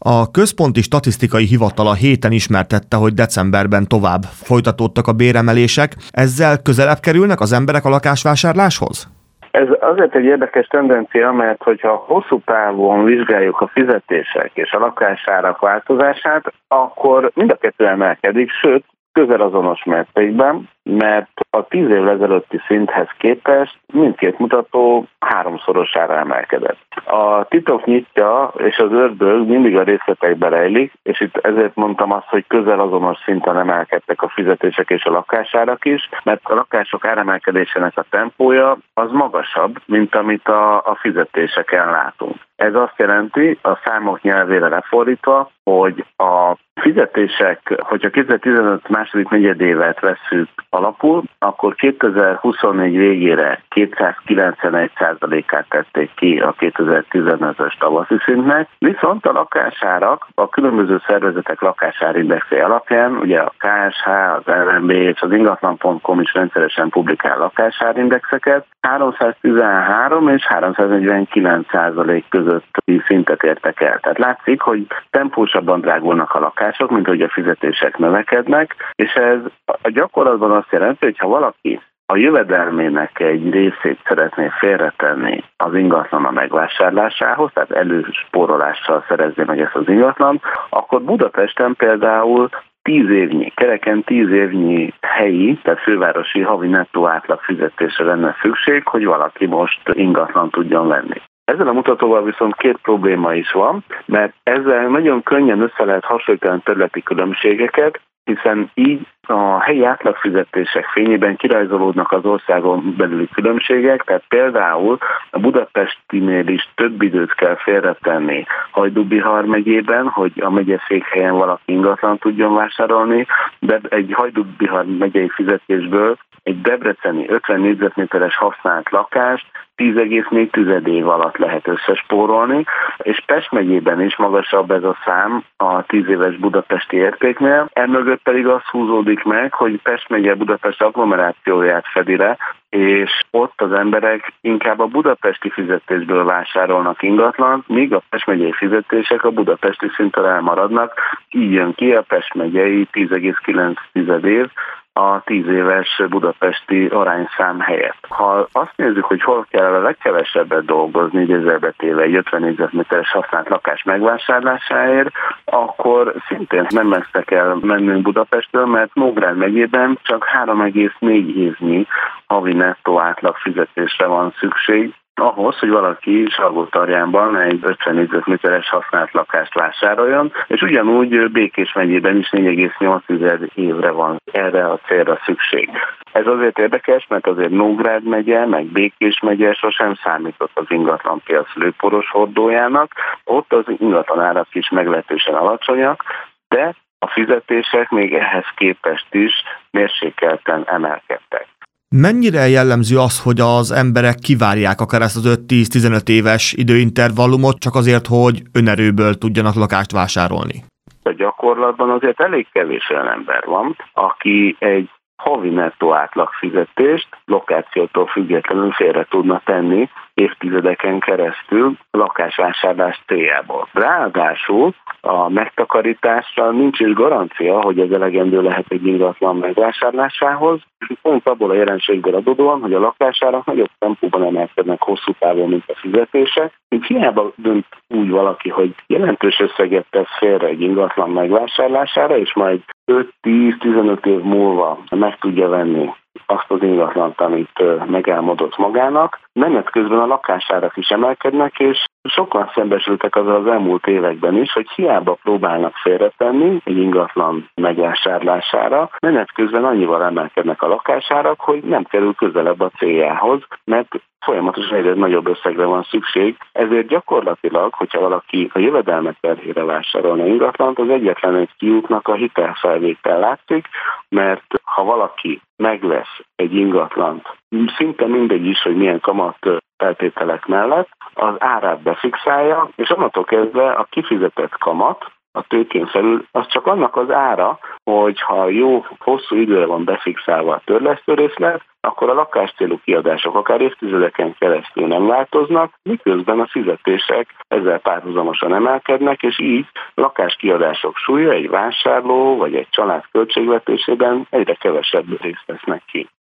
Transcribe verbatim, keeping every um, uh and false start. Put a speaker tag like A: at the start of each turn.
A: A Központi Statisztikai Hivatal a héten ismertette, hogy decemberben tovább folytatódtak a béremelések. Ezzel közelebb kerülnek az emberek a lakásvásárláshoz?
B: Ez azért egy érdekes tendencia, mert hogyha hosszú távon vizsgáljuk a fizetések és a lakásárak változását, akkor mind a kettő emelkedik, sőt, közel azonos mértékben, mert a tíz évvel ezelőtti szinthez képest mindkét mutató háromszorosára emelkedett. A titok nyitja és az ördög mindig a részletekbe rejlik, és itt ezért mondtam azt, hogy közel azonos szinten emelkedtek a fizetések és a lakásárak is, mert a lakások áremelkedésének a tempója az magasabb, mint amit a, a fizetéseken látunk. Ez azt jelenti, a számok nyelvére lefordítva, hogy a fizetések, hogyha kétezer-tizenöt második negyedévet vesszük alapul, akkor kétezer-huszonnégy végére kétszázkilencvenegy százalékát tették ki a kétezer-tizenötös tavaszi szintnek, viszont a lakásárak a különböző szervezetek lakásárindexé alapján, ugye a ká es há, az el em bé és az ingatlan pont com is rendszeresen publikál lakásárindexeket, háromszáztizenhárom és háromszáznegyvenkilenc százalék közötti szintet értek el. Tehát látszik, hogy tempósabban drágulnak a lakások, mint hogy a fizetések növekednek, és ez a gyakorlatban azt jelenti, hogy ha valaki a jövedelmének egy részét szeretné félretenni az ingatlan a megvásárlásához, tehát előspórolással szerezni meg ezt az ingatlant, akkor Budapesten például tíz évnyi, kereken tíz évnyi helyi, tehát fővárosi havi nettó átlag fizetésre lenne szükség, hogy valaki most ingatlan tudjon venni. Ezzel a mutatóval viszont két probléma is van, mert ezzel nagyon könnyen össze lehet hasonlítani területi különbségeket, hiszen így a helyi átlagfizetések fényében kirajzolódnak az országon belüli különbségek, tehát például a budapestinél is több időt kell félretenni Hajdú-Bihar megyében, hogy a megyeszékhelyen valaki ingatlan tudjon vásárolni, de egy Hajdú-Bihar megyei fizetésből egy debreceni ötven négyzetméteres használt lakást tíz egész négy év alatt lehet összespórolni, és Pest megyében is magasabb ez a szám a tíz éves budapesti értéknél. Emögött pedig az húzódik meg, hogy Pest megye Budapest agglomerációját fedi le, és ott az emberek inkább a budapesti fizetésből vásárolnak ingatlant, míg a Pest megyei fizetések a budapesti szinten elmaradnak, így jön ki a Pest megyei tíz egész kilenc év, a tíz éves budapesti arányszám helyett. Ha azt nézzük, hogy hol kell a legkevesebbet dolgozni, idézőjelbe téve egy ötven négyzetméteres használt lakás megvásárlásáért, akkor szintén nem messze kell mennünk Budapestről, mert Nógrád megyében csak három egész négy évnyi havi nettó átlag fizetésre van szükség, ahhoz, hogy valaki Salgótarjánban egy ötven négyzetméteres használt lakást vásároljon, és ugyanúgy Békés megyében is négy egész nyolc évre van erre a célra szükség. Ez azért érdekes, mert azért Nógrád megye, meg Békés megye sosem számított az ingatlanpiac lőporos hordójának, ott az ingatlanárak is meglehetősen alacsonyak, de a fizetések még ehhez képest is mérsékelten emelkedtek.
A: Mennyire jellemző az, hogy az emberek kivárják akár ezt az öt-tíz-tizenöt éves időintervallumot csak azért, hogy önerőből tudjanak lakást vásárolni?
B: A gyakorlatban azért elég kevés olyan ember van, aki egy havi nettó átlag fizetést lokációtól függetlenül félre tudna tenni évtizedeken keresztül lakásvásárlás céljából. Ráadásul a megtakarításra nincs is garancia, hogy ez elegendő lehet egy ingatlan megvásárlásához, pont abból a jelenségből adódóan, hogy a lakásárak nagyobb tempóban emelkednek hosszú távon, mint a fizetések. Így hiába dönt úgy valaki, hogy jelentős összeget tesz félre egy ingatlan megvásárlására, és majd öt-tíz-tizenöt év múlva meg tudja venni azt az ingatlant, amit megálmodott magának. Menet közben a lakásárak is emelkednek, és sokan szembesültek azzal az elmúlt években is, hogy hiába próbálnak félretenni egy ingatlan megvásárlására, menet közben annyival emelkednek a lakásárak, hogy nem kerül közelebb a céljához, mert folyamatosan egyre nagyobb összegre van szükség, ezért gyakorlatilag, hogyha valaki a jövedelmek terhére vásárolna ingatlant, az egyetlen egy kiútnak a hitelfelvétel látszik, mert ha valaki megvesz egy ingatlant, szinte mindegy is, hogy milyen kamat feltételek mellett, az árát befixálja, és onnantól kezdve a kifizetett kamat a tőkén felül, az csak annak az ára, hogy ha jó, hosszú időre van befixálva a törlesztő részlet, akkor a lakáscélú kiadások akár évtizedeken keresztül nem változnak, miközben a fizetések ezzel párhuzamosan emelkednek, és így lakáskiadások súlya egy vásárló vagy egy család költségvetésében egyre kevesebb részt vesznek ki.